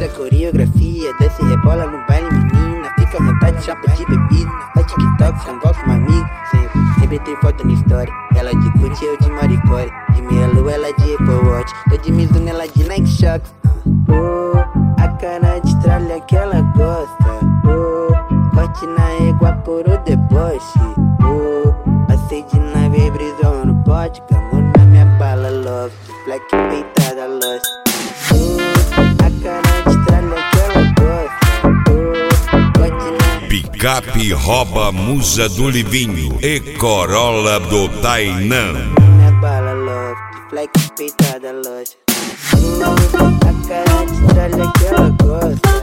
Faz a coreografia, desce e rebola no baile, menina. Fica à vontade, chapa de bebida. Faz TikTok, samba com um amigo. Sempre tem foto na história. Ela de Gucci, eu de Maricore. De Mielo, ela de Apple Watch. Tô de Mizuno, ela de Nike Shox. A cara de tralha que ela gosta. Corte na égua por o deboche. Acende na vibrisão no pote. Camo na minha bala, love. Black peitada, lost. A cara de tralha que ela gosta. Corte na Picape rouba musa do Livinho e Corolla do Tainan. minha bala, love. Black peitada, lost. A cara de tralha que ela gosta.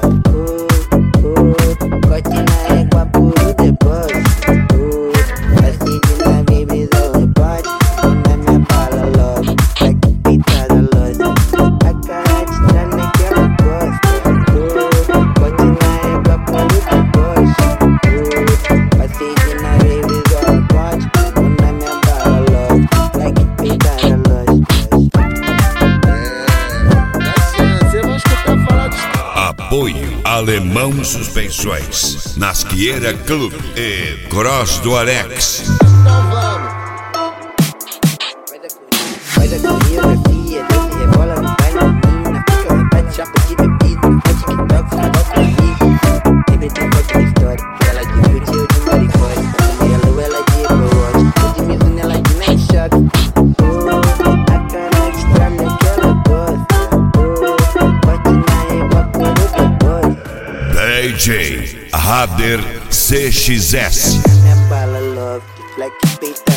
Corte na égua por o deboche. Acende na vibrisão no pote. Na minha bala, love. Black peitada, lost. A cara de tralha que ela gosta. Corte na égua por o deboche. Acende na vibrisão no pote. Na minha bala, love. Black peitada, lost. Apoio Alemão Suspensões, Nasqueira Clube e Cross do Alex. Faz a coreografia, desce e rebola no baile, menina. Fica à vontade, chapa de bebida. Faz TikTok, samba com amigo. Sempre tem foto na história. Ela de Gucci, eu de Maricore. De Mielo, ela de Apple Watch. Tô de Mizuno, ela de Nike Shox. A cara de tralha que ela gosta. Corte na égua por o deboche. DJ Rader CXS. Minha bala, love. Black peitada.